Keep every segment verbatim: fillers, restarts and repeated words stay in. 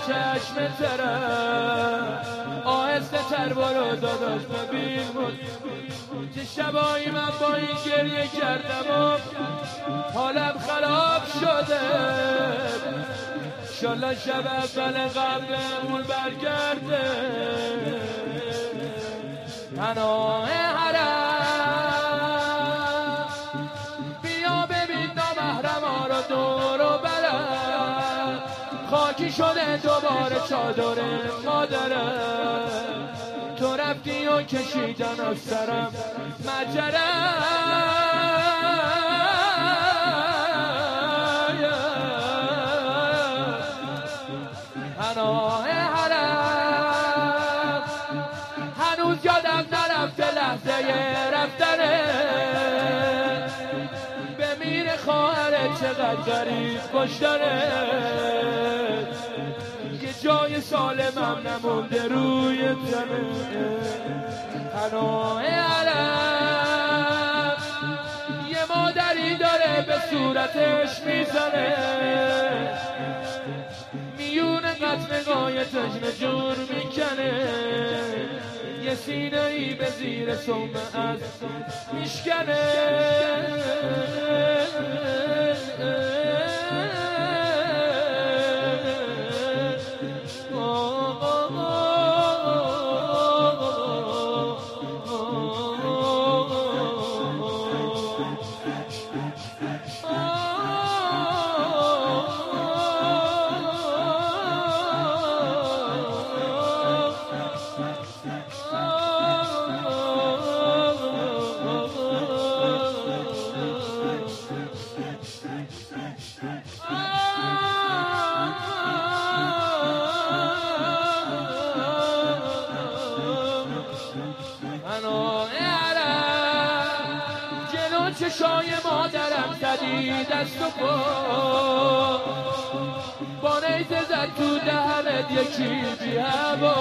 چشم ترم آهسته تر برو داداش ببین بود چه شبایی من با این گریه کردم و حالم خراب شده شالله شب اول قبلمون برگرده پناه حرم بیا ببین نامحرم ها رو دور و برم خاکی شده دوباره چادر مادرم تو رفتی و کشیدن از سرم مجرم پناه حرم هنوز یادم نرفته لحظه رفتنه بمیره خواهرت چقدر غریب کشتنه یه جای سالمم نمونده روی زمین پناه حرم یه مادری داره به صورتش میزنه میونه قد نگاه تجن جور میکنه یه سینه ای به زیر صومعت میشکنه چشای مادرم زدی دست و پا با نیزه زد تو دهنت یکی بی هوا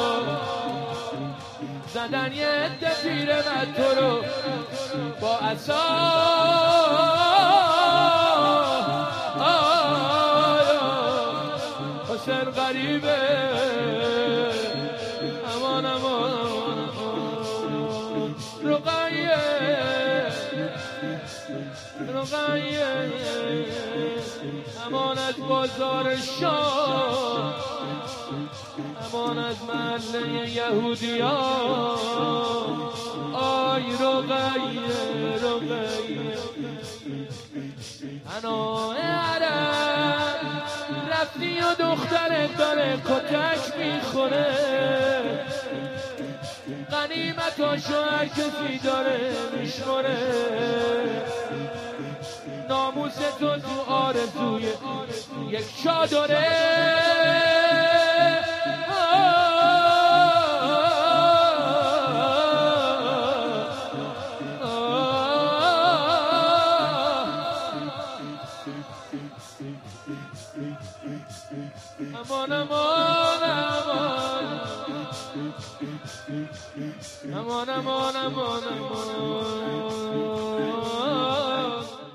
زدن یه عده پیرمرد تو رو با عصا حسین غریبه امان امان رقیه رقیه امان از بازار شام امان از محله یهودی ها آی رقیه رقیه پناه حرم رفتی و دخترت داره کتک میخوره غنیمتاشو هر کسی داره میشماره ناموس تو تو آرزوی یک چادره امان امان امان امان امان امان امان